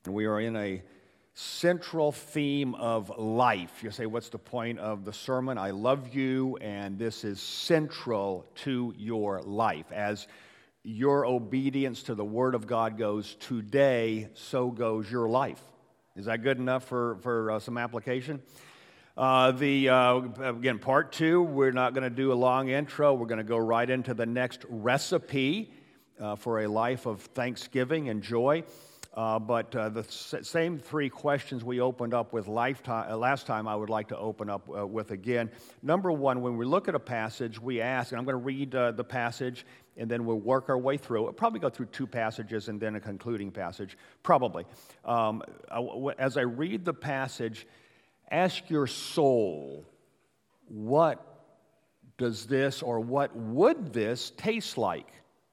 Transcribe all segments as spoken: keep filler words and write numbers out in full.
We are in a central theme of life. You say, what's the point of the sermon? I love you, and this is central to your life. As your obedience to the Word of God goes today, so goes your life. Is that good enough for, for uh, some application? Uh, the uh, again, part two, we're not going to do a long intro. We're going to go right into the next recipe uh, for a life of thanksgiving and joy. Uh, but uh, the s- same three questions we opened up with lifetime, uh, last time, I would like to open up uh, with again. Number one, when we look at a passage, we ask, and I'm going to read uh, the passage, and then we'll work our way through it. We'll probably go through two passages and then a concluding passage, probably. Um, as I read the passage, ask your soul, what does this or what would this taste like?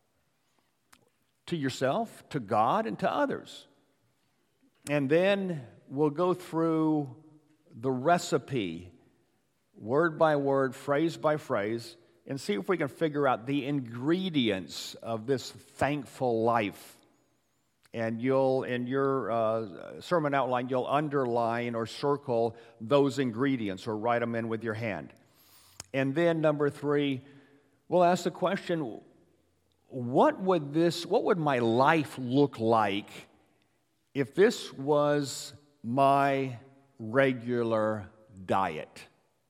To yourself, to God, and to others. And then we'll go through the recipe, word by word, phrase by phrase, and see if we can figure out the ingredients of this thankful life. And you'll, in your uh, sermon outline, you'll underline or circle those ingredients or write them in with your hand. And then number three, we'll ask the question, What would this, what would my life look like if this was my regular diet?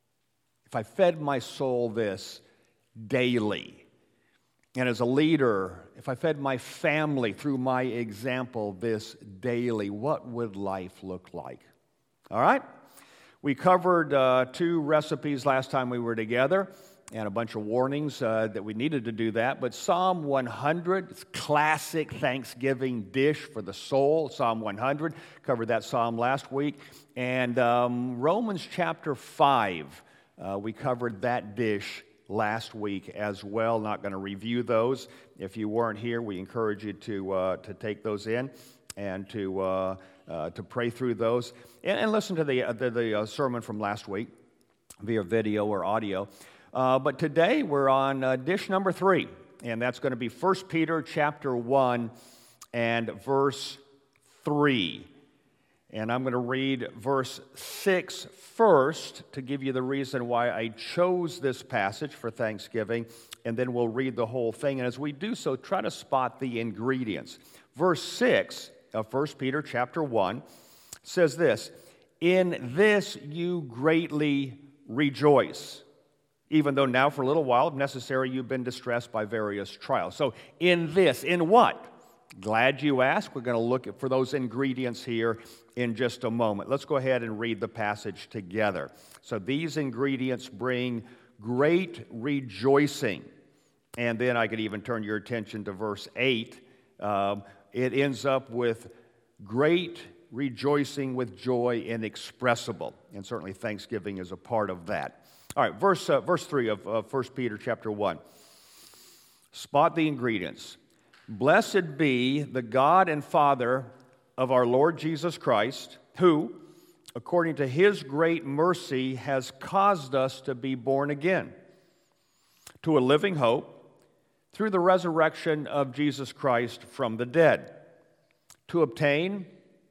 If I fed my soul this daily. And as a leader, if I fed my family through my example this daily, what would life look like? All right? We covered uh, two recipes last time we were together, and a bunch of warnings uh, that we needed to do that. But Psalm one hundred, it's classic Thanksgiving dish for the soul. Psalm one hundred, covered that psalm last week. And um, Romans chapter five, uh, we covered that dish last week as well. Not going to review those. If you weren't here, we encourage you to uh, to take those in and to uh, uh, to pray through those and, and listen to the uh, the, the uh, sermon from last week via video or audio. Uh, but today we're on uh, dish number three, and that's going to be First Peter chapter one and verse three. And I'm going to read verse six first to give you the reason why I chose this passage for Thanksgiving, and then we'll read the whole thing. And as we do so, try to spot the ingredients. Verse six of First Peter chapter one says this, "In this you greatly rejoice, even though now for a little while, if necessary, you've been distressed by various trials." So in this, in what? Glad you asked. We're going to look for those ingredients here in just a moment. Let's go ahead and read the passage together. So these ingredients bring great rejoicing. And then I could even turn your attention to verse eight. Um, it ends up with great rejoicing with joy inexpressible. And certainly Thanksgiving is a part of that. All right, verse uh, verse three of uh, First Peter chapter one. Spot the ingredients. "Blessed be the God and Father of our Lord Jesus Christ, who, according to His great mercy, has caused us to be born again to a living hope through the resurrection of Jesus Christ from the dead, to obtain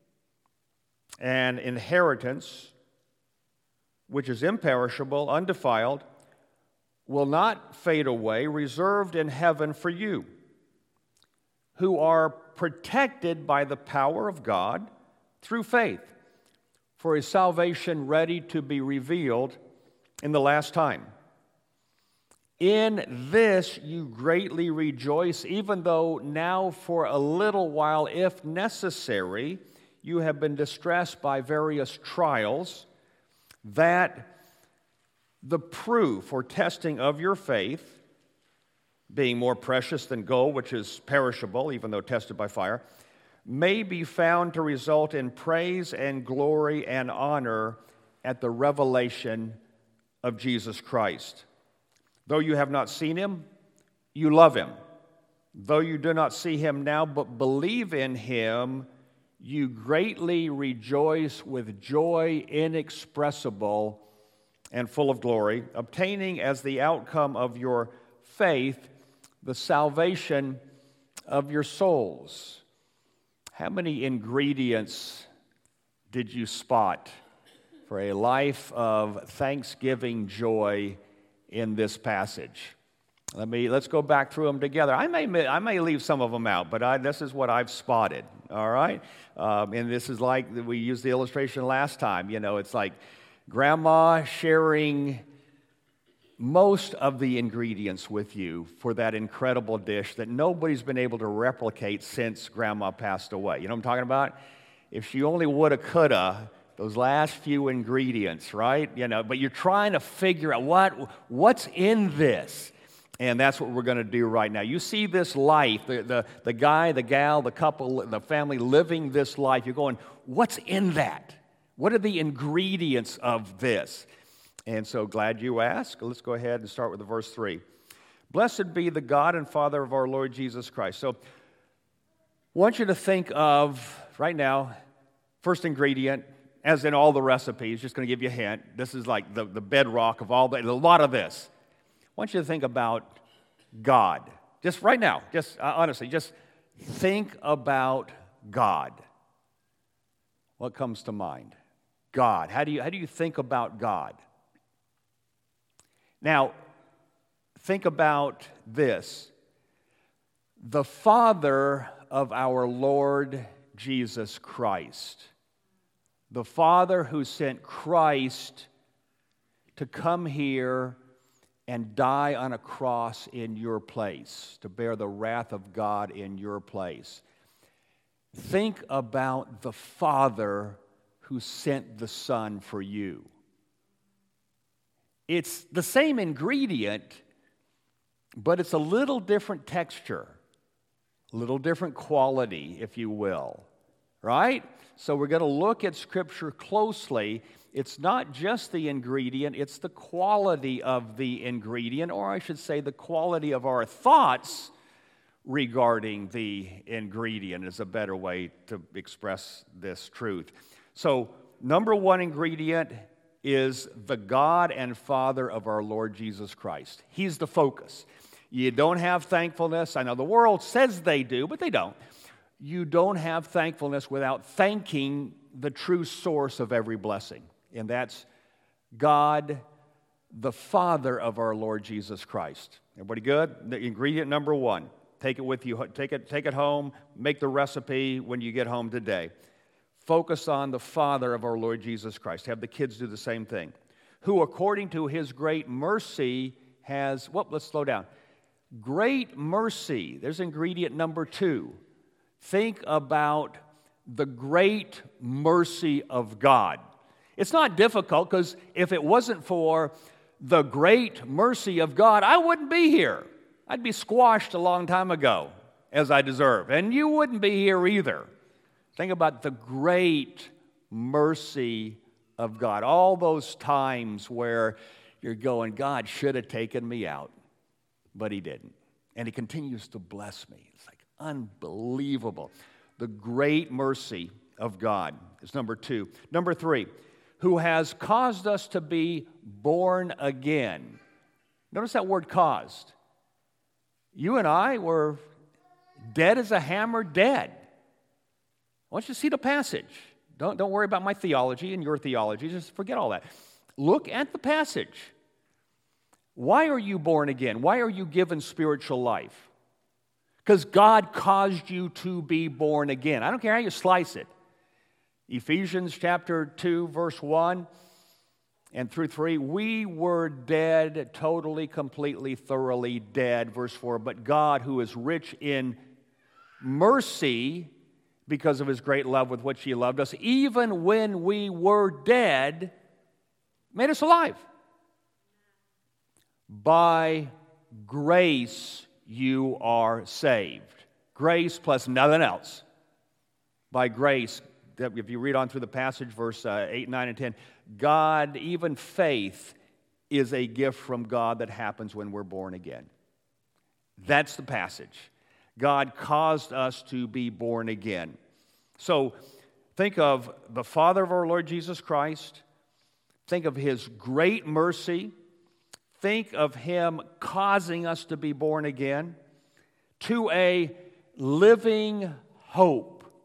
an inheritance which is imperishable, undefiled, will not fade away, reserved in heaven for you, who are protected by the power of God through faith, for His salvation ready to be revealed in the last time. In this you greatly rejoice, even though now for a little while, if necessary, you have been distressed by various trials, that the proof or testing of your faith, being more precious than gold, which is perishable, even though tested by fire, may be found to result in praise and glory and honor at the revelation of Jesus Christ. Though you have not seen Him, you love Him. Though you do not see Him now, but believe in Him, you greatly rejoice with joy inexpressible and full of glory, obtaining as the outcome of your faith the salvation of your souls. How many ingredients did you spot for a life of thanksgiving joy in this passage? Let me, let's go back through them together. I may, I may leave some of them out, but I, this is what I've spotted, all right? Um, and this is like, we used the illustration last time, you know, it's like grandma sharing most of the ingredients with you for that incredible dish that nobody's been able to replicate since grandma passed away. You know what I'm talking about? If she only woulda, coulda, those last few ingredients, right? You know, but you're trying to figure out what what's in this. And that's what we're going to do right now. You see this life, the, the, the guy, the gal, the couple, the family living this life. You're going, what's in that? What are the ingredients of this? And so glad you asked. Let's go ahead and start with the verse three. Blessed be the God and Father of our Lord Jesus Christ. So I want you to think of, right now, first ingredient, as in all the recipes, just going to give you a hint. This is like the, the bedrock of all, the, a lot of this. I want you to think about God. Just right now, just uh, honestly, just think about God. What comes to mind? God. How do you, how do you think about God? Now, think about this. The Father of our Lord Jesus Christ. The Father who sent Christ to come here and die on a cross in your place, to bear the wrath of God in your place. Think about the Father who sent the Son for you. It's the same ingredient, but it's a little different texture, a little different quality, if you will, right? So we're going to look at Scripture closely. It's not just the ingredient, it's the quality of the ingredient, or I should say the quality of our thoughts regarding the ingredient is a better way to express this truth. So, number one ingredient is the God and Father of our Lord Jesus Christ. He's the focus. You don't have thankfulness. I know the world says they do, but they don't. You don't have thankfulness without thanking the true source of every blessing, and that's God, the Father of our Lord Jesus Christ. Everybody good? The ingredient number one. Take it with you. Take it, take it home. Make the recipe when you get home today. Focus on the Father of our Lord Jesus Christ. Have the kids do the same thing. Who, according to His great mercy, has, well, let's slow down. Great mercy. There's ingredient number two. Think about the great mercy of God. It's not difficult, because if it wasn't for the great mercy of God, I wouldn't be here. I'd be squashed a long time ago, as I deserve. And you wouldn't be here either. Think about the great mercy of God. All those times where you're going, God should have taken me out, but He didn't. And He continues to bless me. It's like unbelievable. The great mercy of God is number two. Number three, who has caused us to be born again. Notice that word caused. You and I were dead as a hammer, dead. I want you to see the passage. Don't, don't worry about my theology and your theology. Just forget all that. Look at the passage. Why are you born again? Why are you given spiritual life? Because God caused you to be born again. I don't care how you slice it. Ephesians chapter two, verse one and through three, we were dead, totally, completely, thoroughly dead. Verse four, but God, who is rich in mercy, because of His great love with which He loved us, even when we were dead, made us alive. By grace you are saved. Grace plus nothing else. By grace, if you read on through the passage, verse uh, eight, nine, and ten, God, even faith, is a gift from God that happens when we're born again. That's the passage. God caused us to be born again. So think of the Father of our Lord Jesus Christ. Think of His great mercy. Think of Him causing us to be born again to a living hope.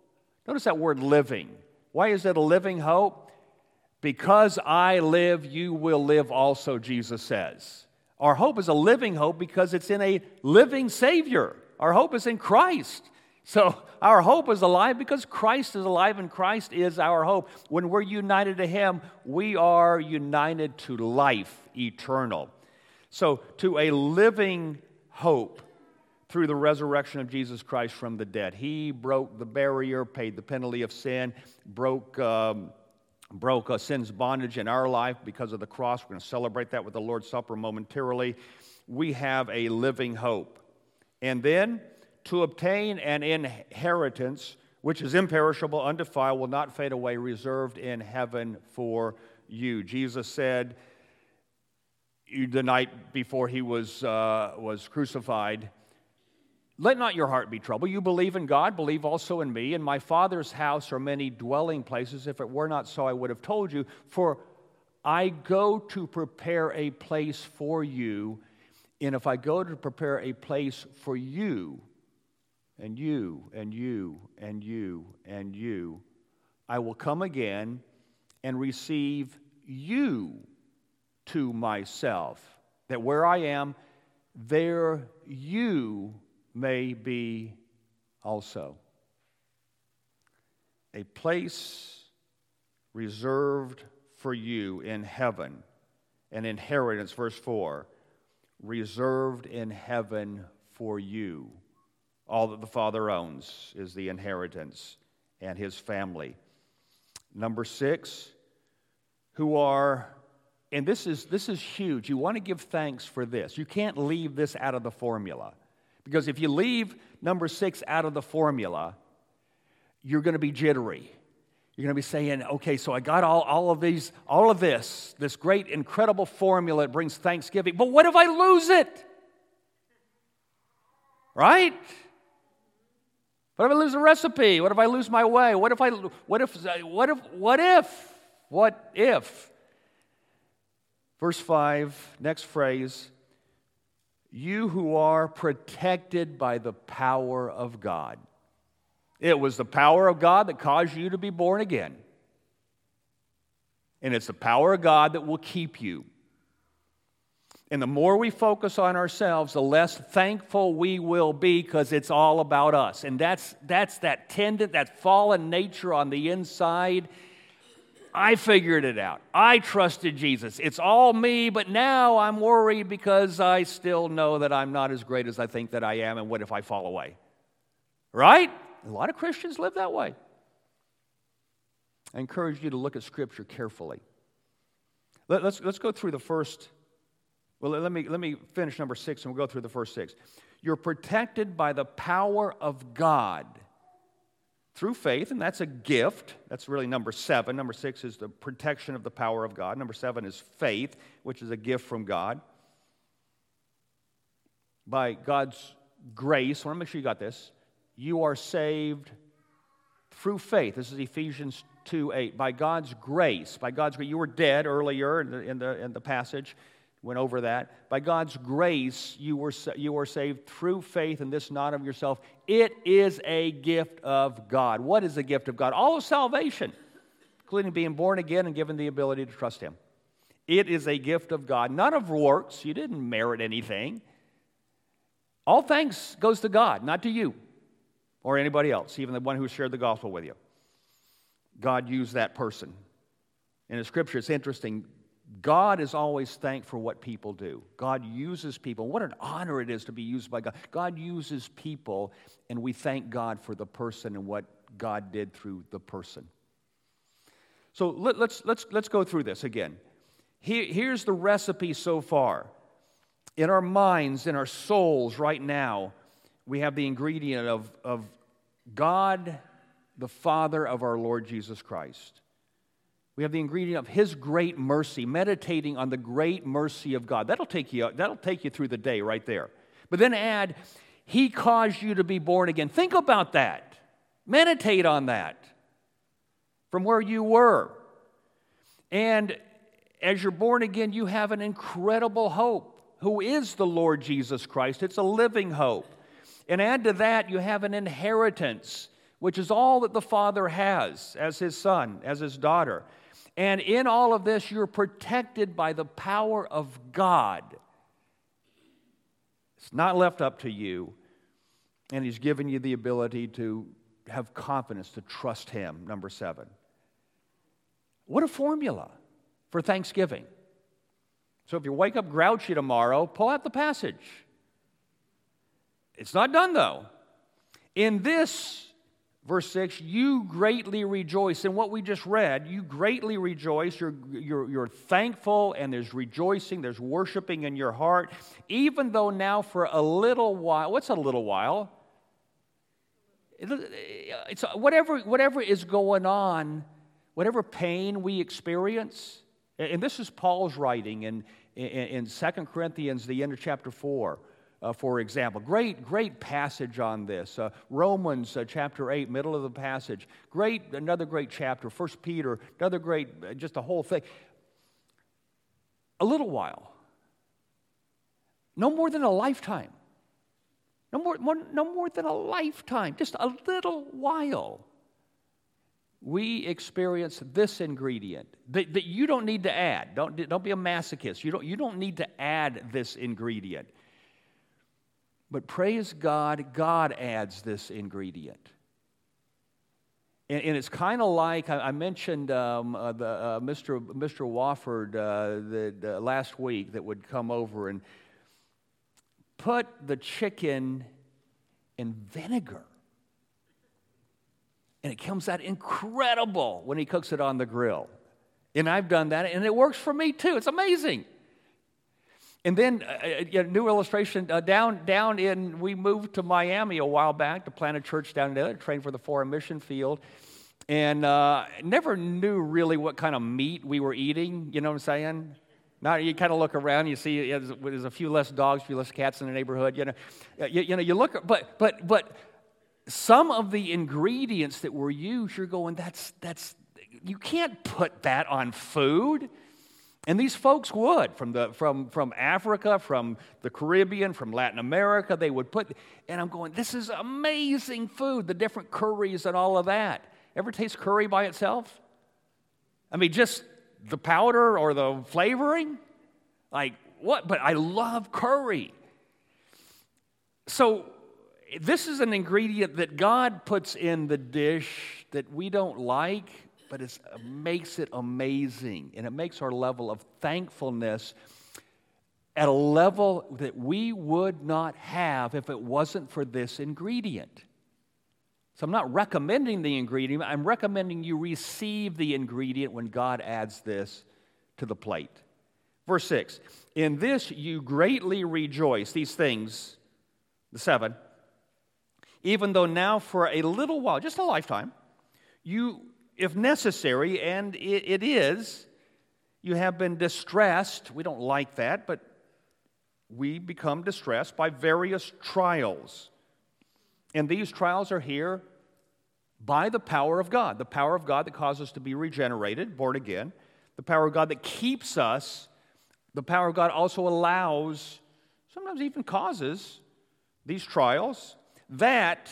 Notice that word living. Why is it a living hope? Because I live, you will live also, Jesus says. Our hope is a living hope because it's in a living Savior. Our hope is in Christ. So our hope is alive because Christ is alive and Christ is our hope. When we're united to Him, we are united to life eternal. So to a living hope through the resurrection of Jesus Christ from the dead. He broke the barrier, paid the penalty of sin, broke, um, broke uh, sin's bondage in our life because of the cross. We're going to celebrate that with the Lord's Supper momentarily. We have a living hope. And then to obtain an inheritance which is imperishable, undefiled, will not fade away, reserved in heaven for you. Jesus said the night before He was, uh, was crucified, let not your heart be troubled. You believe in God, believe also in me. In my Father's house are many dwelling places. If it were not so, I would have told you. For I go to prepare a place for you. And if I go to prepare a place for you, and you, and you, and you, and you, I will come again and receive you to myself, that where I am, there you may be also. A place reserved for you in heaven, an inheritance, verse four, reserved in heaven for you. All that the Father owns is the inheritance and His family. Number six, who are, and this is, this is huge. You want to give thanks for this. You can't leave this out of the formula. Because if you leave number six out of the formula, you're going to be jittery. You're going to be saying, okay, so I got all, all of these, all of this, this great, incredible formula that brings thanksgiving, but what if I lose it? Right? What if I lose the recipe? What if I lose my way? What if I, what if, what if, what if, what if? Verse five, next phrase, you who are protected by the power of God. It was the power of God that caused you to be born again. And it's the power of God that will keep you. And the more we focus on ourselves, the less thankful we will be because it's all about us. And that's, that's that tendon, that fallen nature on the inside. I figured it out. I trusted Jesus. It's all me, but now I'm worried because I still know that I'm not as great as I think that I am, and what if I fall away? Right? A lot of Christians live that way. I encourage you to look at Scripture carefully. Let, let's, let's go through the first, well, let me, let me finish number six, and we'll go through the first six. You're protected by the power of God through faith, and that's a gift. That's really number seven. Number six is the protection of the power of God. Number seven is faith, which is a gift from God. By God's grace, I want to make sure you got this, you are saved through faith. This is Ephesians two eight. By God's grace, by God's grace, you were dead earlier in the, in the, in the passage. Went over that. By God's grace, you were, you were saved through faith, and this not of yourself. It is a gift of God. What is the gift of God? All of salvation, including being born again and given the ability to trust Him. It is a gift of God, not of works. You didn't merit anything. All thanks goes to God, not to you or anybody else, even the one who shared the gospel with you. God used that person. In the Scripture, it's interesting. God is always thanked for what people do. God uses people. What an honor it is to be used by God. God uses people, and we thank God for the person and what God did through the person. So let, let's, let's, let's go through this again. Here, here's the recipe so far. In our minds, in our souls right now, we have the ingredient of, of God, the Father of our Lord Jesus Christ. We have the ingredient of His great mercy, meditating on the great mercy of God. That'll take you, that'll take you through the day right there. But then add, He caused you to be born again. Think about that. Meditate on that from where you were. And as you're born again, you have an incredible hope, who is the Lord Jesus Christ. It's a living hope. And add to that, you have an inheritance, which is all that the Father has as his son, as his daughter. And in all of this, you're protected by the power of God. It's not left up to you. And he's given you the ability to have confidence, to trust him, number seven. What a formula for Thanksgiving. So if you wake up grouchy tomorrow, pull out the passage. It's not done, though. In this, verse six, you greatly rejoice. In what we just read, you greatly rejoice. You're, you're, you're thankful, and there's rejoicing, there's worshiping in your heart, even though now for a little while, what's a little while? It's whatever, whatever is going on, whatever pain we experience, and this is Paul's writing in, in, in Second Corinthians, the end of chapter four, uh, for example. Great, great passage on this. Uh, Romans uh, chapter eight, middle of the passage. Great, another great chapter. First Peter, another great, just a whole thing. A little while. No more than a lifetime. No more, more, no more than a lifetime, just a little while. We experience this ingredient that, that you don't need to add. Don't, don't be a masochist. You don't, you don't need to add this ingredient. But praise God, God adds this ingredient. And, and it's kind of like, I, I mentioned um, uh, the, uh, Mister Mister Wofford uh, the, the last week that would come over and put the chicken in vinegar. And it comes out incredible when he cooks it on the grill. And I've done that, and it works for me too. It's amazing. And then, uh, a new illustration, uh, down down in, we moved to Miami a while back to plant a church down there, train for the foreign mission field. And uh, never knew really what kind of meat we were eating, you know what I'm saying? Now you kind of look around, you see you know, there's a few less dogs, a few less cats in the neighborhood. You know, you, you know, you look, but but but some of the ingredients that were used, you're going, that's that's you can't put that on food. And these folks would from the from from Africa, from the Caribbean, from Latin America. They would put, and I'm going, this is amazing food. The different curries and all of that. Ever taste curry by itself? I mean, just the powder or the flavoring? Like, what? But I love curry. So, this is an ingredient that God puts in the dish that we don't like, but it makes it amazing. And it makes our level of thankfulness at a level that we would not have if it wasn't for this ingredient. So I'm not recommending the ingredient. I'm recommending you receive the ingredient when God adds this to the plate. Verse six, in this you greatly rejoice, these things, the seven, even though now for a little while, just a lifetime, you, if necessary, and it, it is, you have been distressed. We don't like that, but we become distressed by various trials. And these trials are here by the power of God, the power of God that causes us to be regenerated, born again, the power of God that keeps us, the power of God also allows, sometimes even causes, these trials that,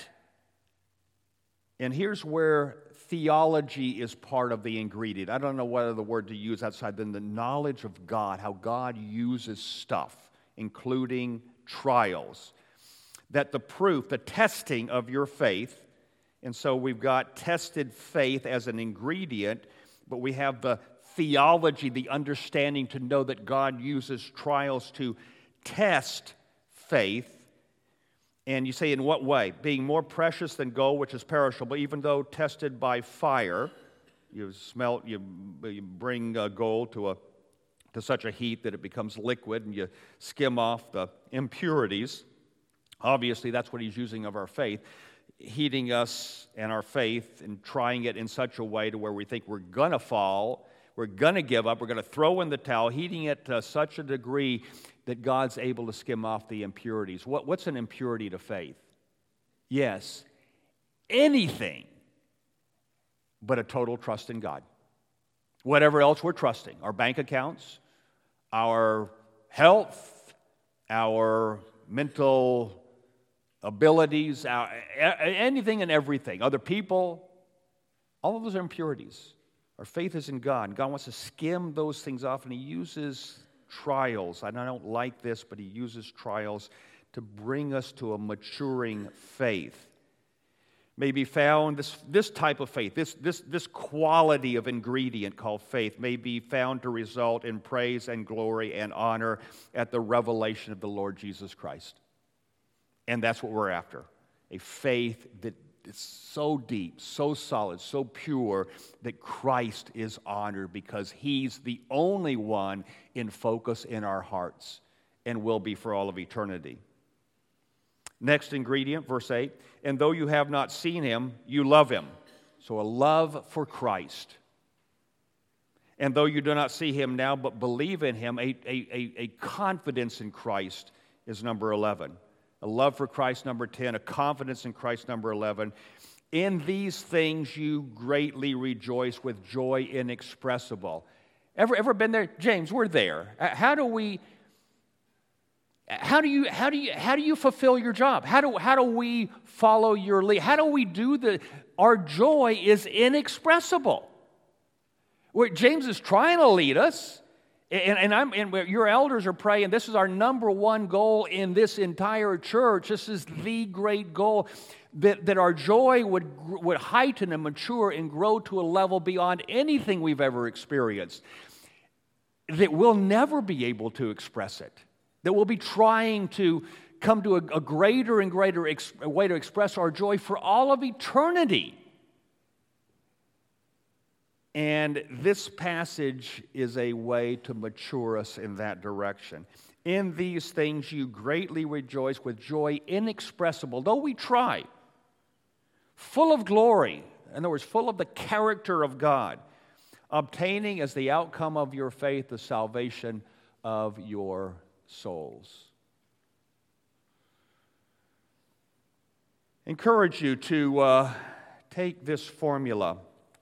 and here's where theology is part of the ingredient. I don't know what other word to use outside than the knowledge of God, how God uses stuff, including trials. That the proof, the testing of your faith, and so we've got tested faith as an ingredient, but we have the theology, the understanding to know that God uses trials to test faith. And you say, in what way? Being more precious than gold, which is perishable, even though tested by fire. You smelt, you, you bring uh, gold to a to such a heat that it becomes liquid, and you skim off the impurities. Obviously, that's what he's using of our faith, heating us and our faith and trying it in such a way to where we think we're going to fall, we're going to give up, we're going to throw in the towel, heating it to such a degree that God's able to skim off the impurities. What, what's an impurity to faith? Yes, anything but a total trust in God. Whatever else we're trusting, our bank accounts, our health, our mental abilities, our, anything and everything, other people, all of those are impurities. Our faith is in God, and God wants to skim those things off, and He uses trials. And I don't like this, but He uses trials to bring us to a maturing faith. May be found, this, this type of faith, this, this, this quality of ingredient called faith may be found to result in praise and glory and honor at the revelation of the Lord Jesus Christ. And that's what we're after, a faith that is so deep, so solid, so pure that Christ is honored because He's the only one in focus in our hearts and will be for all of eternity. Next ingredient, verse eight, and though you have not seen Him, you love Him. So a love for Christ. And though you do not see Him now, but believe in Him, a, a, a, a confidence in Christ is number eleven. A love for Christ, number ten. A confidence in Christ, number eleven. In these things you greatly rejoice with joy inexpressible. Ever, ever been there? James, we're there. How do we... How do you how do you how do you fulfill your job? How do how do we follow your lead? How do we do the our joy is inexpressible. Where James is trying to lead us, and, and I'm and your elders are praying. This is our number one goal in this entire church. This is the great goal that, that our joy would would heighten and mature and grow to a level beyond anything we've ever experienced. That we'll never be able to express it. That we'll be trying to come to a, a greater and greater ex, way to express our joy for all of eternity. And this passage is a way to mature us in that direction. In these things you greatly rejoice with joy inexpressible, though we try, full of glory, in other words, full of the character of God, obtaining as the outcome of your faith the salvation of your souls. Encourage you to uh, take this formula,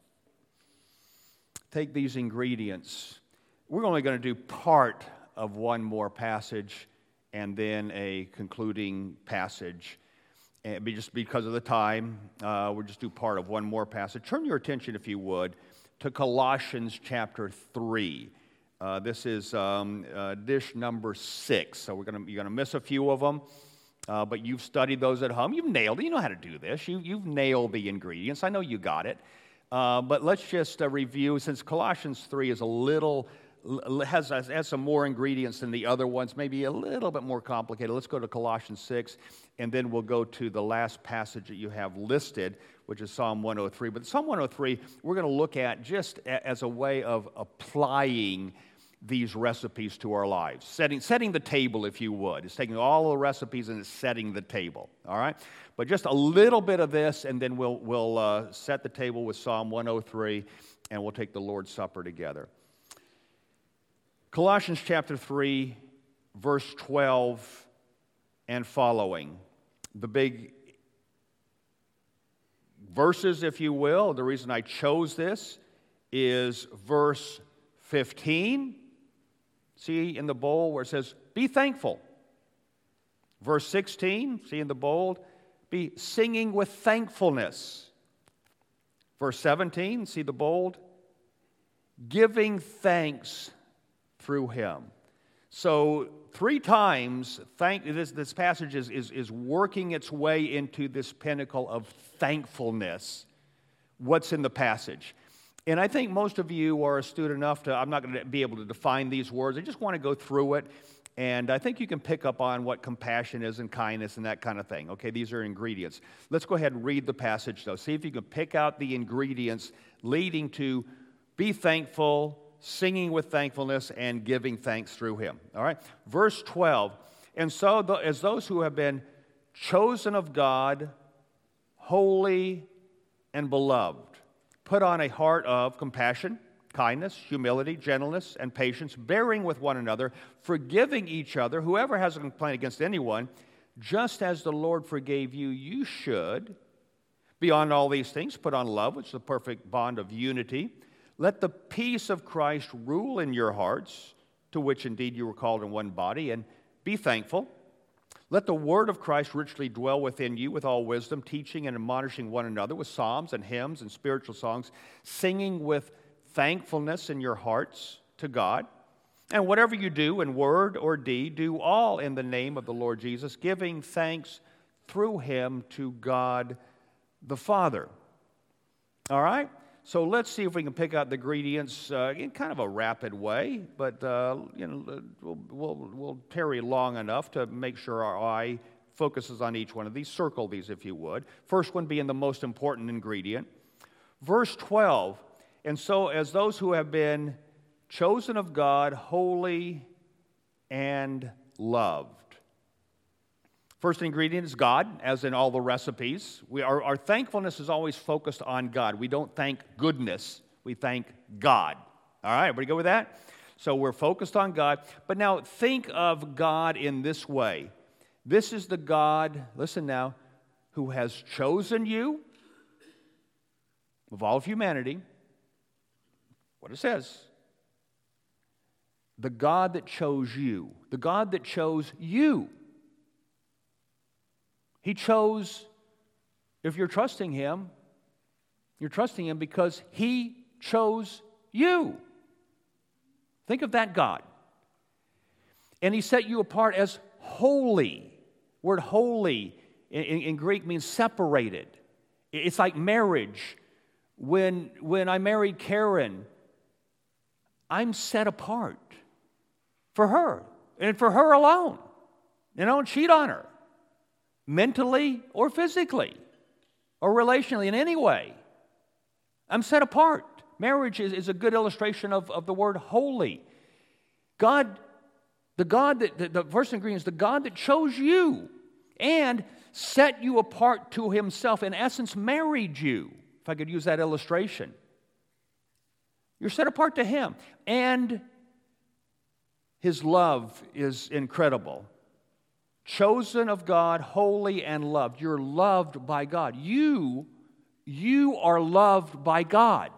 take these ingredients. We're only going to do part of one more passage and then a concluding passage. And just because of the time, uh, we'll just do part of one more passage. Turn your attention, if you would, to Colossians chapter three. Uh, this is um, uh, dish number six, so we're gonna, you're going to miss a few of them, uh, but you've studied those at home. You've nailed it. You know how to do this. You, you've nailed the ingredients. I know you got it. Uh, but let's just uh, review, since Colossians three is a little, has, has some more ingredients than the other ones, maybe a little bit more complicated. Let's go to Colossians six, and then we'll go to the last passage that you have listed, which is Psalm one oh three. But Psalm one oh three, we're going to look at just as a way of applying these recipes to our lives. Setting, setting the table, if you would. It's taking all the recipes and it's setting the table, all right? But just a little bit of this, and then we'll, we'll uh, set the table with Psalm one oh three, and we'll take the Lord's Supper together. Colossians chapter three, verse twelve and following. The big verses, if you will. The reason I chose this is verse fifteen. See in the bowl where it says, be thankful. Verse sixteen, see in the bold, be singing with thankfulness. Verse seventeen, see the bold, giving thanks through Him. So three times, thank, this, this passage is, is, is working its way into this pinnacle of thankfulness. What's in the passage? And I think most of you are astute enough to, I'm not going to be able to define these words. I just want to go through it. And I think you can pick up on what compassion is and kindness and that kind of thing. Okay, these are ingredients. Let's go ahead and read the passage, though. See if you can pick out the ingredients leading to be thankful, singing with thankfulness, and giving thanks through Him. All right, verse twelve. And so, as those who have been chosen of God, holy and beloved, put on a heart of compassion, kindness, humility, gentleness, and patience, bearing with one another, forgiving each other. Whoever has a complaint against anyone, just as the Lord forgave you, you should. Beyond all these things, put on love, which is the perfect bond of unity. Let the peace of Christ rule in your hearts, to which indeed you were called in one body, and be thankful. Let the word of Christ richly dwell within you with all wisdom, teaching and admonishing one another with psalms and hymns and spiritual songs, singing with thankfulness in your hearts to God. And whatever you do in word or deed, do all in the name of the Lord Jesus, giving thanks through him to God the Father. All right? So let's see if we can pick out the ingredients uh, in kind of a rapid way, but uh, you know, we'll, we'll, we'll tarry long enough to make sure our eye focuses on each one of these. Circle these if you would. First one being the most important ingredient. Verse twelve, and so as those who have been chosen of God, holy and loved. First ingredient is God, as in all the recipes. We, our, our thankfulness is always focused on God. We don't thank goodness, we thank God. All right, everybody go with that? So we're focused on God. But now think of God in this way. This is the God, listen now, who has chosen you of all of humanity. What it says. The God that chose you. The God that chose you. He chose, if you're trusting him, you're trusting him because he chose you. Think of that God. And he set you apart as holy. Word holy in, in, in Greek means separated. It's like marriage. When, when I married Karen, I'm set apart for her and for her alone. And I don't cheat on her. Mentally or physically or relationally in any way. I'm set apart. Marriage is, is a good illustration of, of the word holy. God, the God that, the, the first ingredient is the God that chose you and set you apart to himself, in essence, married you, if I could use that illustration. You're set apart to him. And his love is incredible. Chosen of God, holy and loved. You're loved by God. You, you are loved by God.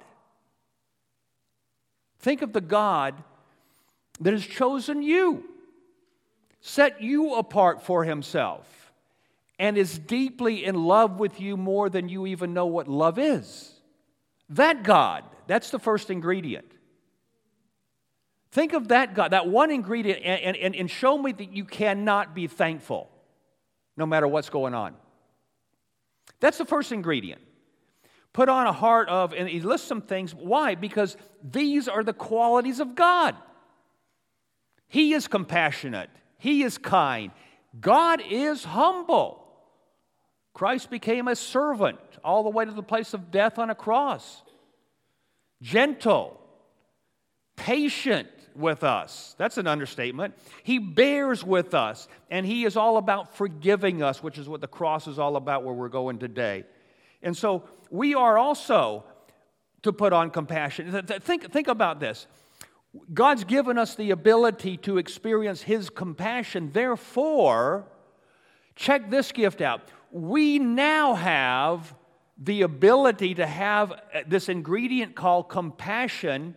Think of the God that has chosen you, set you apart for himself, and is deeply in love with you more than you even know what love is. That God, that's the first ingredient. Think of that God, that one ingredient, and, and, and show me that you cannot be thankful no matter what's going on. That's the first ingredient. Put on a heart of, and he lists some things. Why? Because these are the qualities of God. He is compassionate. He is kind. God is humble. Christ became a servant all the way to the place of death on a cross. Gentle. Patient with us. That's an understatement. He bears with us, and he is all about forgiving us, which is what the cross is all about, where we're going today. And so we are also to put on compassion. Think, think about this. God's given us the ability to experience his compassion. Therefore, check this gift out. We now have the ability to have this ingredient called compassion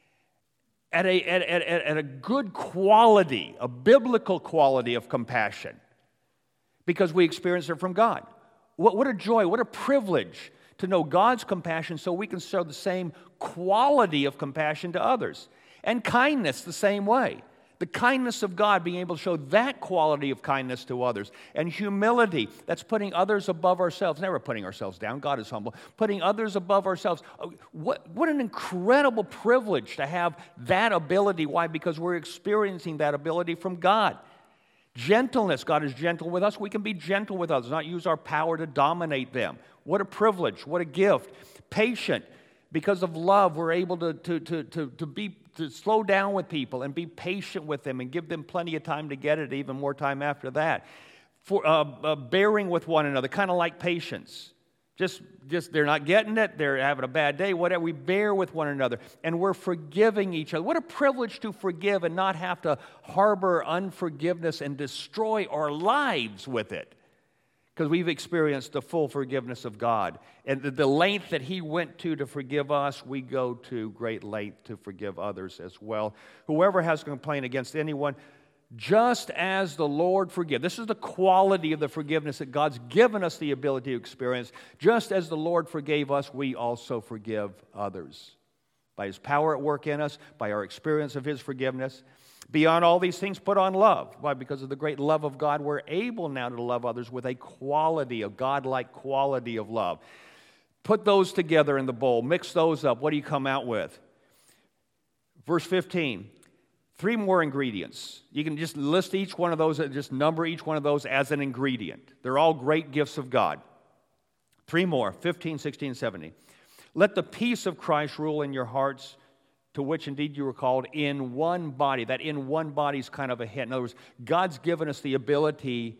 At a, at, at, at a good quality, a biblical quality of compassion, because we experience it from God. What, what a joy, what a privilege to know God's compassion so we can show the same quality of compassion to others. And kindness the same way. The kindness of God, being able to show that quality of kindness to others. And humility, that's putting others above ourselves. Never putting ourselves down. God is humble. Putting others above ourselves. What, what an incredible privilege to have that ability. Why? Because we're experiencing that ability from God. Gentleness. God is gentle with us. We can be gentle with others, not use our power to dominate them. What a privilege. What a gift. Patient. Because of love, we're able to, to, to, to, to be to slow down with people and be patient with them and give them plenty of time to get it, even more time after that. For uh, uh, bearing with one another, kind of like patience. Just, just they're not getting it, they're having a bad day, whatever. We bear with one another, and we're forgiving each other. What a privilege to forgive and not have to harbor unforgiveness and destroy our lives with it. Because we've experienced the full forgiveness of God. And the, the length that he went to to forgive us, we go to great length to forgive others as well. Whoever has a complaint against anyone, just as the Lord forgive. This is the quality of the forgiveness that God's given us the ability to experience. Just as the Lord forgave us, we also forgive others. By His power at work in us, by our experience of His forgiveness. Beyond all these things, put on love. Why? Because of the great love of God, we're able now to love others with a quality, a God-like quality of love. Put those together in the bowl. Mix those up. What do you come out with? Verse fifteen. Three more ingredients. You can just list each one of those, just number each one of those as an ingredient. They're all great gifts of God. Three more, fifteen, sixteen, seventeen. Let the peace of Christ rule in your hearts, to which indeed you were called in one body. That in one body is kind of a hint. In other words, God's given us the ability,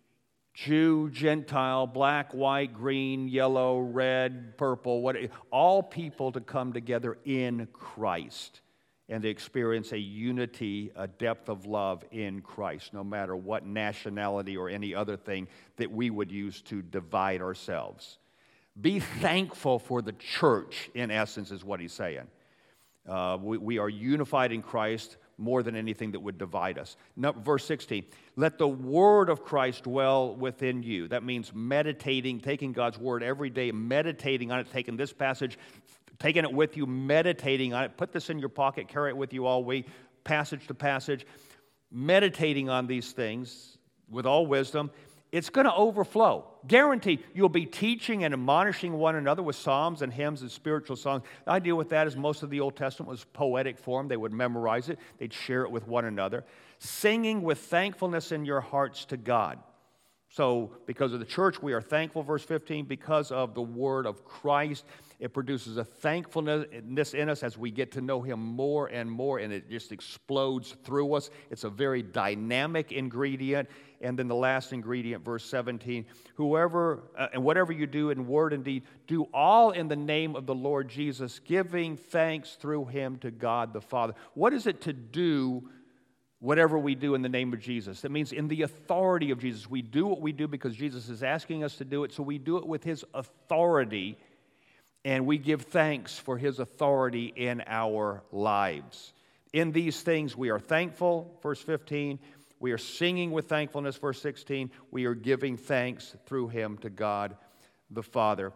Jew, Gentile, black, white, green, yellow, red, purple, what, all people to come together in Christ and to experience a unity, a depth of love in Christ, no matter what nationality or any other thing that we would use to divide ourselves. Be thankful for the church, in essence, is what he's saying. Uh, we, we are unified in Christ more than anything that would divide us. No, verse sixteen, let the word of Christ dwell within you. That means meditating, taking God's word every day, meditating on it, taking this passage, taking it with you, meditating on it. Put this in your pocket, carry it with you all week, passage to passage, meditating on these things with all wisdom. It's going to overflow. Guaranteed, you'll be teaching and admonishing one another with psalms and hymns and spiritual songs. The idea with that is most of the Old Testament was poetic form. They would memorize it. They'd share it with one another. Singing with thankfulness in your hearts to God. So, because of the church, we are thankful, verse fifteen, because of the word of Christ. It produces a thankfulness in us as we get to know Him more and more, and it just explodes through us. It's a very dynamic ingredient. And then the last ingredient, verse seventeen, whoever uh, and whatever you do in word and deed, do all in the name of the Lord Jesus, giving thanks through Him to God the Father. What is it to do whatever we do in the name of Jesus? That means in the authority of Jesus. We do what we do because Jesus is asking us to do it, so we do it with His authority, and we give thanks for His authority in our lives. In these things we are thankful, verse fifteen. We are singing with thankfulness, verse sixteen. We are giving thanks through Him to God the Father.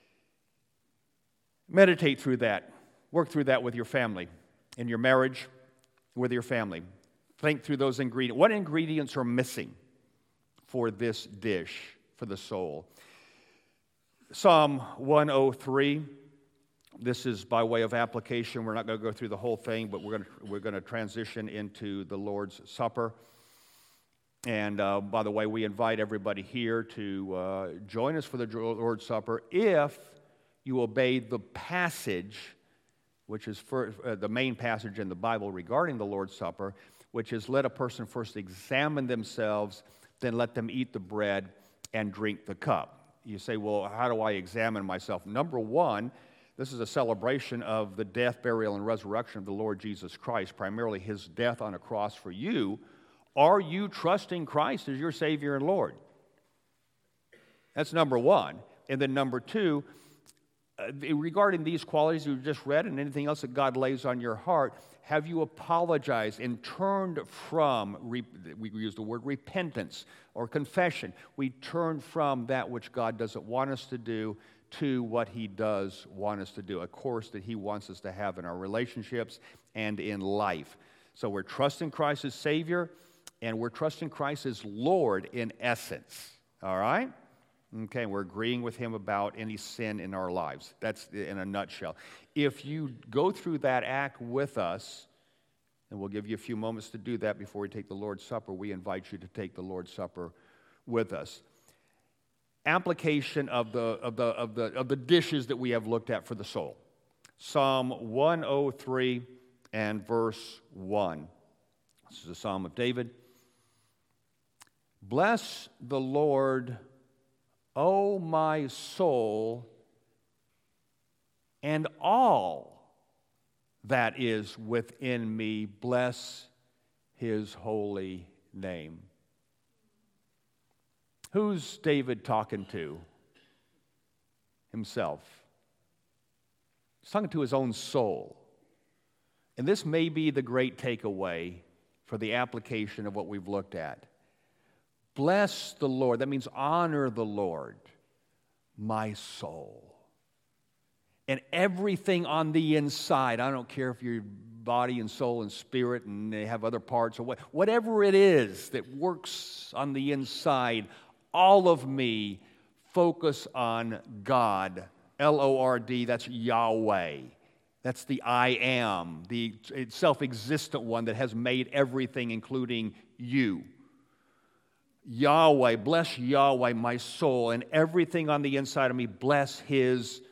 Meditate through that. Work through that with your family, in your marriage, with your family. Think through those ingredients. What ingredients are missing for this dish, for the soul? Psalm one oh three. This is by way of application. We're not going to go through the whole thing, but we're going to, we're going to transition into the Lord's Supper. And uh, by the way, we invite everybody here to uh, join us for the Lord's Supper if you obey the passage, which is for, uh, the main passage in the Bible regarding the Lord's Supper, which is let a person first examine themselves, then let them eat the bread and drink the cup. You say, well, how do I examine myself? Number one, this is a celebration of the death, burial, and resurrection of the Lord Jesus Christ, primarily His death on a cross for you. Are you trusting Christ as your Savior and Lord? That's number one. And then number two, uh, regarding these qualities you just read and anything else that God lays on your heart, have you apologized and turned from, re- we use the word repentance or confession. We turn from that which God doesn't want us to do to what He does want us to do, a course that He wants us to have in our relationships and in life. So we're trusting Christ as Savior, and we're trusting Christ as Lord in essence, all right? Okay, we're agreeing with Him about any sin in our lives. That's in a nutshell. If you go through that act with us, and we'll give you a few moments to do that before we take the Lord's Supper, we invite you to take the Lord's Supper with us. Application of the, of the, of the, of the dishes that we have looked at for the soul. Psalm one oh three and verse one. This is a psalm of David. Bless the Lord, O my soul, and all that is within me. Bless His holy name. Who's David talking to? Himself. He's talking to his own soul. And this may be the great takeaway for the application of what we've looked at. Bless the Lord. That means honor the Lord, my soul. And everything on the inside, I don't care if you're body and soul and spirit and they have other parts or what, whatever it is that works on the inside, all of me, focus on God. L O R D, that's Yahweh. That's the I am, the self-existent one that has made everything, including you. Yahweh, bless Yahweh, my soul, and everything on the inside of me, bless His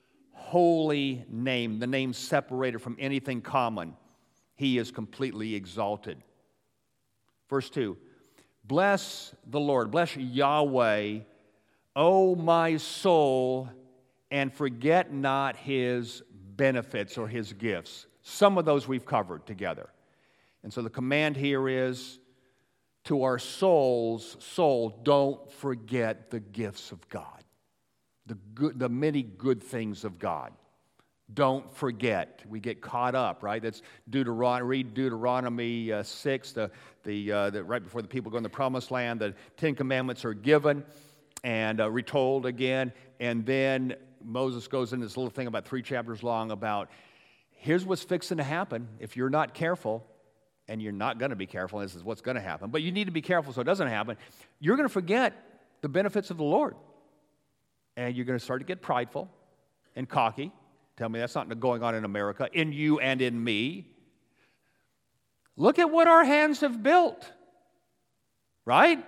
holy name, the name separated from anything common. He is completely exalted. Verse two, bless the Lord, bless Yahweh, O my soul, and forget not His benefits or His gifts. Some of those we've covered together. And so the command here is to our souls, soul, don't forget the gifts of God, the good, the many good things of God. Don't forget. We get caught up, right? That's Deuteronomy. Read Deuteronomy uh, six, the, the, uh, the, right before the people go in the promised land, the Ten Commandments are given and uh, retold again, and then Moses goes into this little thing about three chapters long about here's what's fixing to happen if you're not careful, and you're not going to be careful, and this is what's going to happen, but you need to be careful so it doesn't happen. You're going to forget the benefits of the Lord, and you're going to start to get prideful and cocky. Tell me that's not going on in America, in you and in me. Look at what our hands have built, right?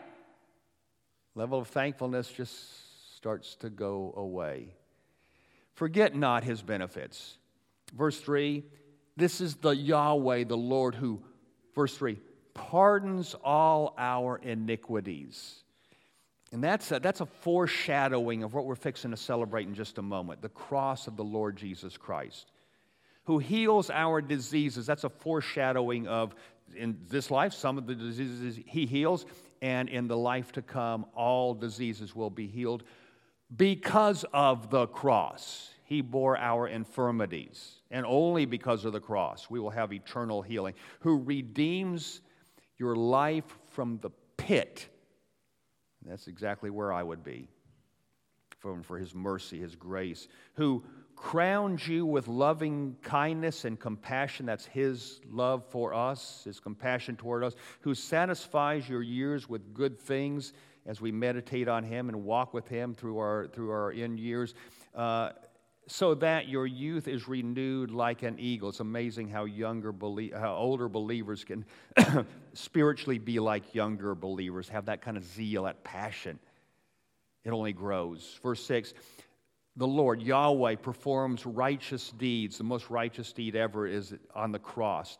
Level of thankfulness just starts to go away. Forget not His benefits. Verse three, this is the Yahweh, the Lord who, verse three, pardons all our iniquities. And that's a, that's a foreshadowing of what we're fixing to celebrate in just a moment, the cross of the Lord Jesus Christ, who heals our diseases. That's a foreshadowing of, in this life, some of the diseases He heals, and in the life to come, all diseases will be healed. Because of the cross, He bore our infirmities, and only because of the cross we will have eternal healing. Who redeems your life from the pit. That's exactly where I would be. For, for His mercy, His grace. Who crowns you with loving kindness and compassion. That's His love for us, His compassion toward us. Who satisfies your years with good things as we meditate on Him and walk with Him through our through our end years, uh, so that your youth is renewed like an eagle. It's amazing how younger belie- how older believers can spiritually be like younger believers, have that kind of zeal, that passion. It only grows. Verse six, the Lord, Yahweh, performs righteous deeds. The most righteous deed ever is on the cross.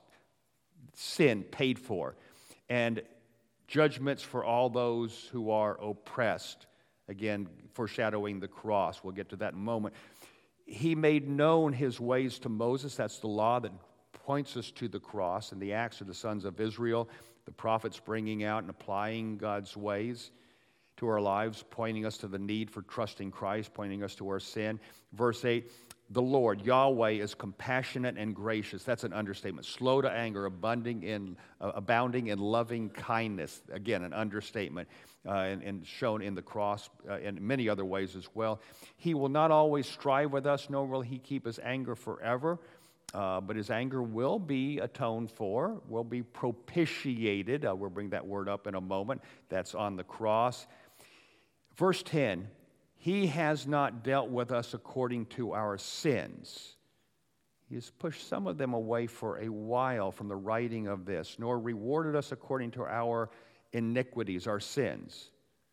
Sin paid for. And judgments for all those who are oppressed. Again, foreshadowing the cross. We'll get to that in a moment. He made known His ways to Moses. That's the law that points us to the cross and the acts of the sons of Israel. The prophets bringing out and applying God's ways to our lives, pointing us to the need for trusting Christ, pointing us to our sin. Verse eight, the Lord, Yahweh, is compassionate and gracious. That's an understatement. Slow to anger, abounding in, uh, abounding in loving kindness. Again, an understatement, uh, and, and shown in the cross uh, in many other ways as well. He will not always strive with us, nor will He keep His anger forever. Uh, but His anger will be atoned for, will be propitiated. Uh, we'll bring that word up in a moment. That's on the cross. Verse ten, He has not dealt with us according to our sins. He has pushed some of them away for a while from the writing of this, nor rewarded us according to our iniquities, our sins.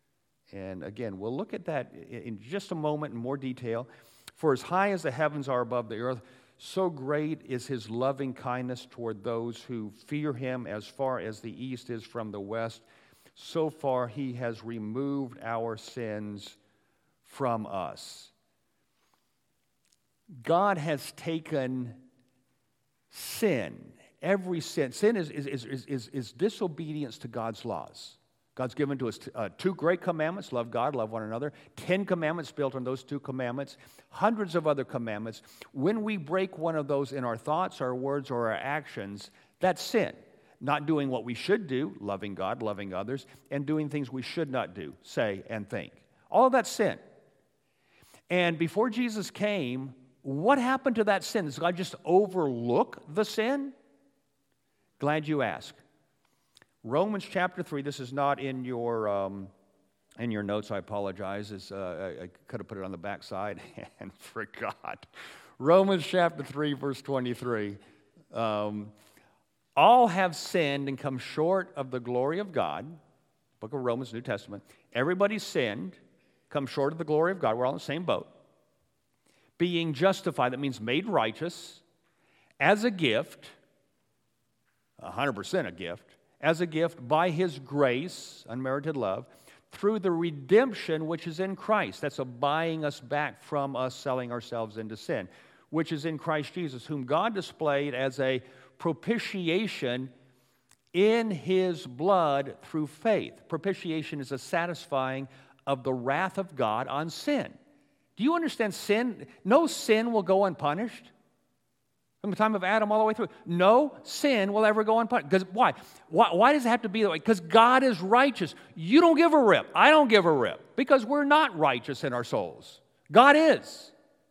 And again, we'll look at that in just a moment in more detail. For as high as the heavens are above the earth, so great is His loving kindness toward those who fear Him. As far as the east is from the west, so far He has removed our sins from us. God has taken sin, every sin. Sin is, is, is, is, is disobedience to God's laws. God's given to us uh, two great commandments, love God, love one another. Ten commandments built on those two commandments. Hundreds of other commandments. When we break one of those in our thoughts, our words, or our actions, that's sin. not doing what we should do, loving God, loving others, and doing things we should not do, say, and think. All of that's sin. And before Jesus came, what happened to that sin? Does God just overlook the sin? Glad you asked. Romans chapter three, this is not in your um, in your notes, I apologize. It's, uh, I, I could have put it on the back side and forgot. Romans chapter three, verse twenty-three. Um, All have sinned and come short of the glory of God. Book of Romans, New Testament. Everybody sinned, come short of the glory of God. We're all in the same boat. Being justified, that means made righteous, as a gift, one hundred percent a gift, as a gift by His grace, unmerited love, through the redemption which is in Christ. That's a buying us back from us selling ourselves into sin, which is in Christ Jesus, whom God displayed as a propitiation in His blood through faith. Propitiation is a satisfying of the wrath of God on sin. Do you understand sin? No sin will go unpunished. From the time of Adam all the way through. No sin will ever go unpunished. Because why? why? Why does it have to be that way? Because God is righteous. You don't give a rip. I don't give a rip. Because we're not righteous in our souls. God is.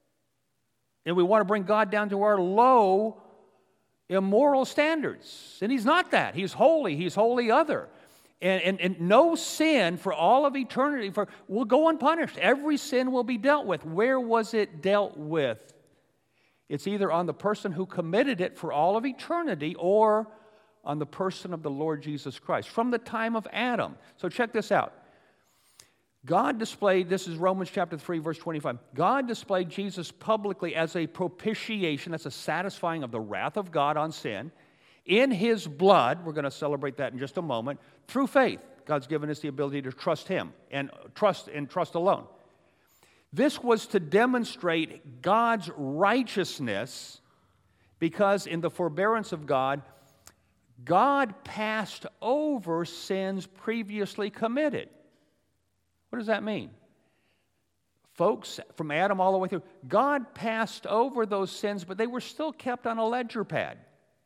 And we want to bring God down to our low, immoral standards. And He's not that. He's holy. He's wholly other. And, and, and no sin for all of eternity for, will go unpunished. Every sin will be dealt with. Where was it dealt with? It's either on the person who committed it for all of eternity or on the person of the Lord Jesus Christ from the time of Adam. So check this out. God displayed, this is Romans chapter three, verse twenty-five. God displayed Jesus publicly as a propitiation, that's a satisfying of the wrath of God on sin, in His blood. We're going to celebrate that in just a moment. Through faith, God's given us the ability to trust Him and trust and trust alone. This was to demonstrate God's righteousness because in the forbearance of God, God passed over sins previously committed. What does that mean? Folks, from Adam all the way through, God passed over those sins, but they were still kept on a ledger pad.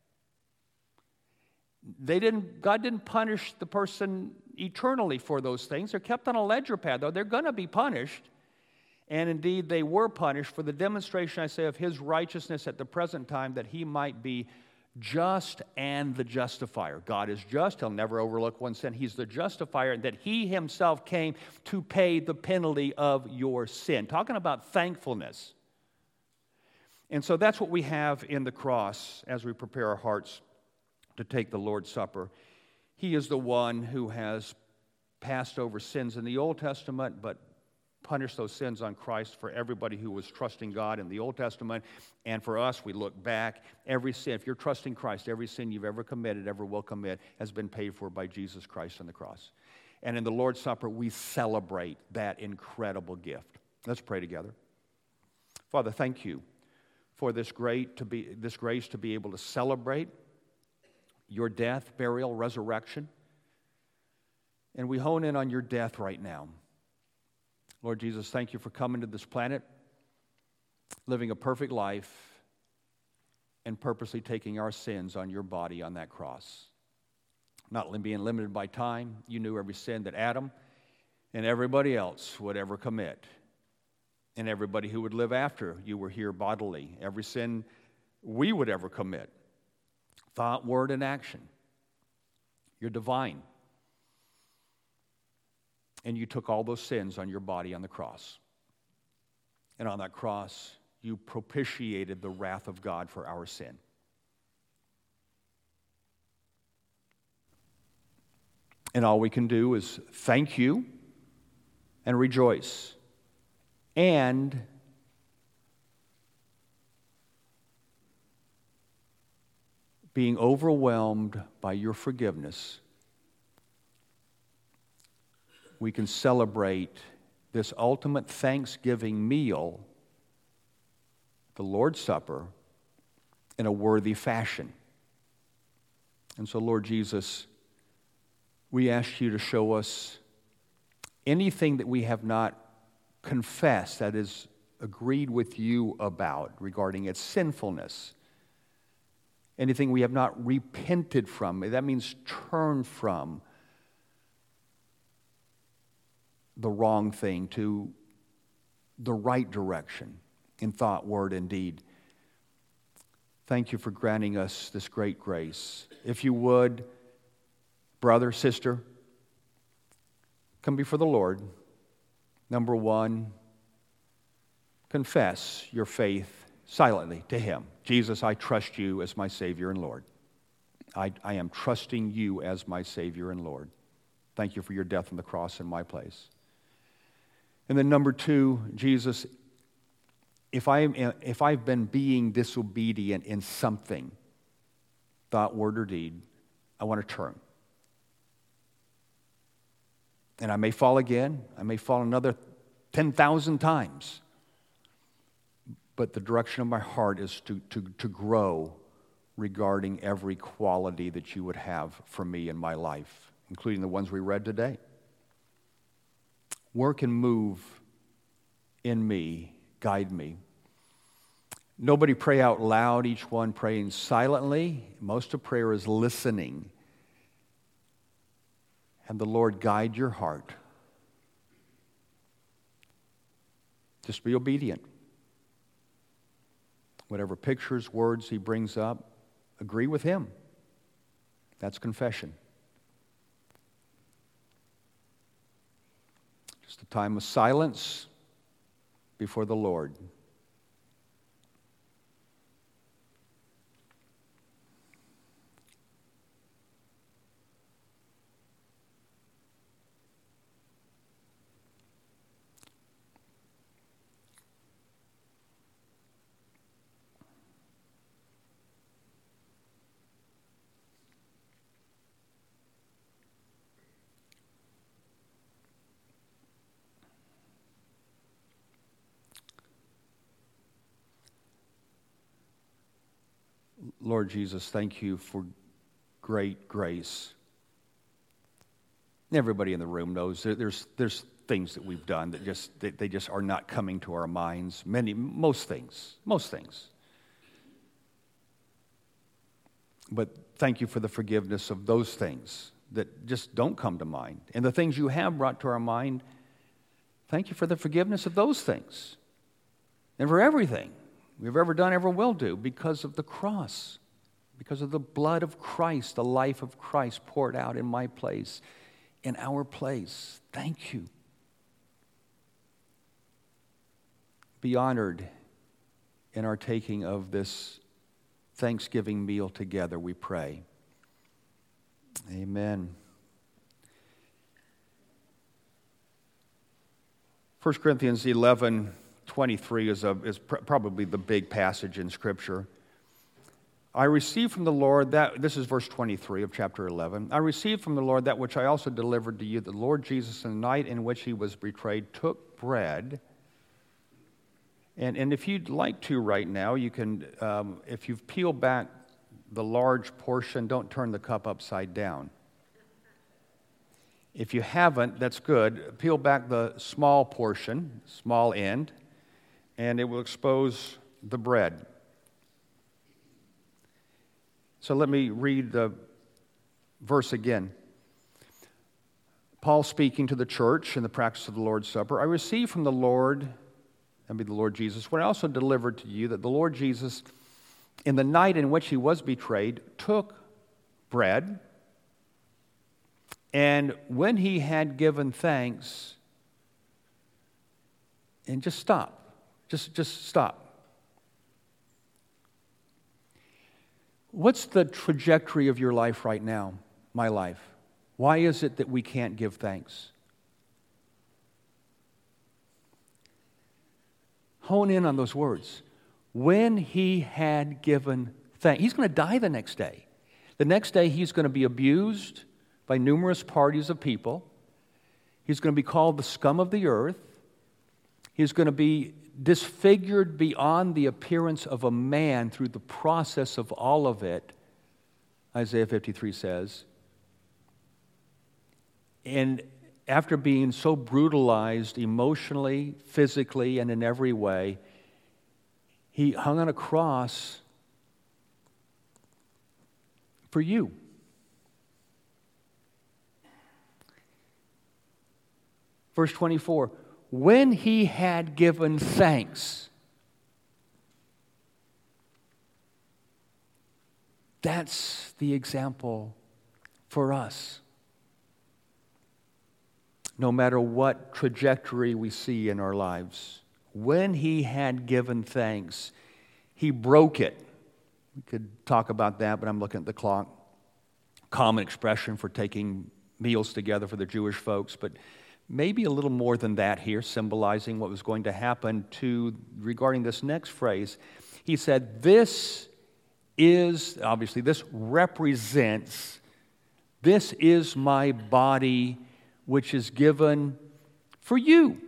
They didn't, God didn't punish the person eternally for those things. They're kept on a ledger pad, though. They're going to be punished. And indeed, they were punished for the demonstration, I say, of His righteousness at the present time, that He might be just and the justifier. God is just. He'll never overlook one sin. He's the justifier, and that He Himself came to pay the penalty of your sin. Talking about thankfulness. And so that's what we have in the cross as we prepare our hearts to take the Lord's Supper. He is the one who has passed over sins in the Old Testament, but punished those sins on Christ for everybody who was trusting God in the Old Testament. And for us, we look back. Every sin, if you're trusting Christ, every sin you've ever committed, ever will commit, has been paid for by Jesus Christ on the cross. And in the Lord's Supper, we celebrate that incredible gift. Let's pray together. Father, thank You for this great to be this grace to be able to celebrate Your death, burial, resurrection. And we hone in on Your death right now. Lord Jesus, thank You for coming to this planet, living a perfect life, and purposely taking our sins on Your body on that cross. Not being limited by time, You knew every sin that Adam and everybody else would ever commit. And everybody who would live after You were here bodily. Every sin we would ever commit. Thought, word, and action. You're divine. And You took all those sins on Your body on the cross. And on that cross, You propitiated the wrath of God for our sin. And all we can do is thank You and rejoice. And being overwhelmed by Your forgiveness, we can celebrate this ultimate Thanksgiving meal, the Lord's Supper, in a worthy fashion. And so, Lord Jesus, we ask You to show us anything that we have not confessed, that is agreed with You about regarding its sinfulness. anything we have not repented from. That means turn from the wrong thing to the right direction in thought, word, and deed. Thank you for granting us this great grace. If you would, brother, sister, come before the Lord. Number one, confess your faith silently to Him. Jesus, I trust you as my Savior and Lord. I, I am trusting you as my Savior and Lord. Thank you for your death on the cross in my place. And then number two, Jesus, if, I, if I've been being disobedient in something, thought, word, or deed, I want to turn. And I may fall again. I may fall another ten thousand times. But the direction of my heart is to, to, to grow regarding every quality that you would have for me in my life, including the ones we read today. Work and move in me, guide me. Nobody pray out loud, each one praying silently. Most of prayer is listening. And the Lord guide your heart. Just be obedient. Whatever pictures, words He brings up, agree with Him. That's confession. Just a time of silence before the Lord. Lord Jesus, thank you for great grace. Everybody in the room knows that there's there's things that we've done that just that they just are not coming to our minds. Many, most things, most things. But thank you for the forgiveness of those things that just don't come to mind. And the things you have brought to our mind, thank you for the forgiveness of those things. And for everything we've ever done, ever will do, because of the cross, because of the blood of Christ, the life of Christ poured out in my place, in our place. Thank you. Be honored in our taking of this Thanksgiving meal together, we pray. Amen. First Corinthians eleven twenty-three is, a, is pr- probably the big passage in Scripture. I received from the Lord that, this is verse twenty-three of chapter eleven. I received from the Lord that which I also delivered to you, the Lord Jesus, in the night in which He was betrayed, took bread. And, and if you'd like to right now, you can, um, if you've peeled back the large portion, don't turn the cup upside down. If you haven't, that's good. Peel back the small portion, small end, and it will expose the bread. So let me read the verse again. Paul speaking to the church in the practice of the Lord's Supper. I received from the Lord, that be the Lord Jesus, what I also delivered to you, that the Lord Jesus, in the night in which He was betrayed, took bread, and when He had given thanks, and just stop, just, just stop. What's the trajectory of your life right now, my life? Why is it that we can't give thanks? Hone in on those words. When He had given thanks. He's going to die the next day. The next day He's going to be abused by numerous parties of people. He's going to be called the scum of the earth. He's going to be disfigured beyond the appearance of a man through the process of all of it, Isaiah fifty-three says. And after being so brutalized emotionally, physically, and in every way, He hung on a cross for you. Verse twenty-four, when he had given thanks. That's the example for us. No matter what trajectory we see in our lives, when he had given thanks, he broke it. We could talk about that, but I'm looking at the clock. Common expression for taking meals together for the Jewish folks, but maybe a little more than that here, symbolizing what was going to happen to regarding this next phrase. He said, this is, obviously, this represents, this is my body which is given for you.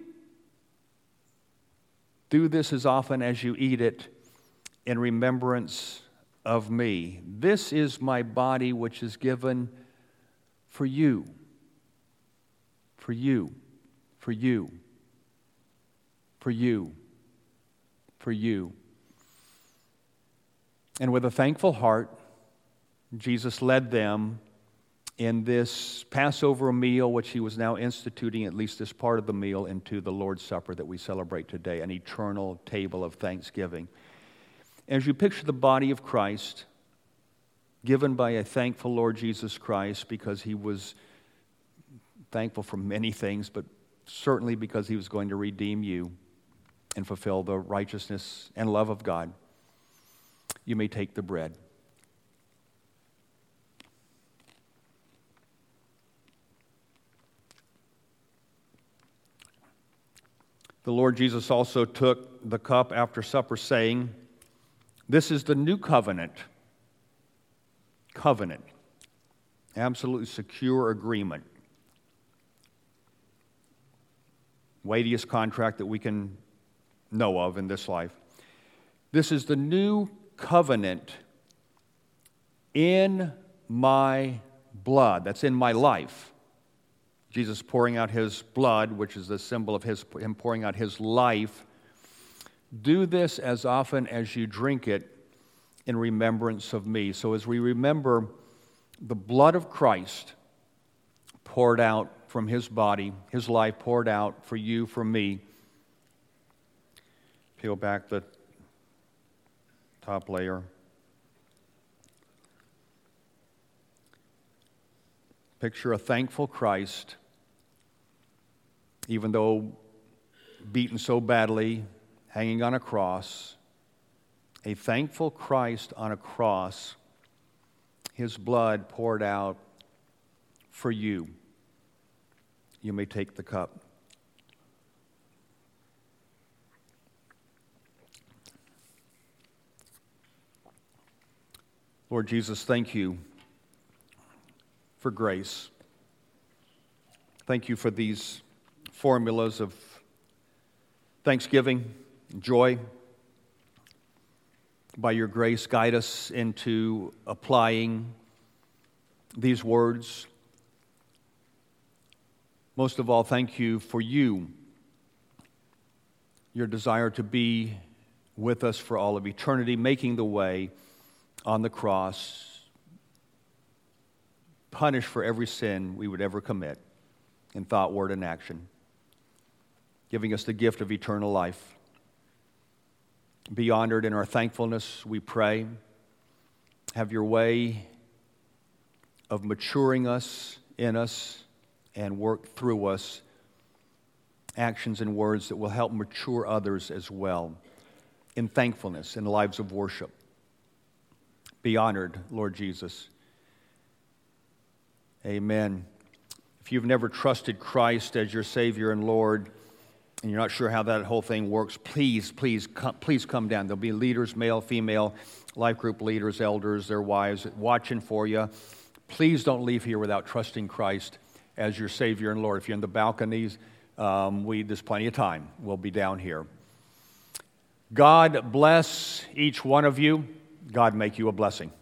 Do this as often as you eat it in remembrance of me. This is my body which is given for you. For you. For you. For you. For you. And with a thankful heart, Jesus led them in this Passover meal, which he was now instituting, at least this part of the meal, into the Lord's Supper that we celebrate today, an eternal table of thanksgiving. As you picture the body of Christ, given by a thankful Lord Jesus Christ, because he was thankful for many things, but certainly because he was going to redeem you and fulfill the righteousness and love of God, you may take the bread. The Lord Jesus also took the cup after supper, saying, this is the new covenant. Covenant. Absolutely secure agreement. Weightiest contract that we can know of in this life. This is the new covenant in my blood. That's in my life. Jesus pouring out his blood, which is the symbol of his, him pouring out his life. Do this as often as you drink it in remembrance of me. So as we remember the blood of Christ poured out from his body, his life poured out for you, for me. Peel back the top layer. Picture a thankful Christ, even though beaten so badly, hanging on a cross. A thankful Christ on a cross, his blood poured out for you. You may take the cup. Lord Jesus, thank you for grace. Thank you for these formulas of thanksgiving, joy. By your grace, guide us into applying these words. Most of all, thank you for you, your desire to be with us for all of eternity, making the way on the cross, punished for every sin we would ever commit in thought, word, and action, giving us the gift of eternal life. Be honored in our thankfulness, we pray. Have your way of maturing us, in us, and work through us actions and words that will help mature others as well in thankfulness, in lives of worship. Be honored, Lord Jesus. Amen. If you've never trusted Christ as your Savior and Lord, and you're not sure how that whole thing works, please, please, come, please come down. There'll be leaders, male, female, life group leaders, elders, their wives, watching for you. Please don't leave here without trusting Christ as your Savior and Lord. If you're in the balconies, um, we, there's plenty of time. We'll be down here. God bless each one of you. God make you a blessing.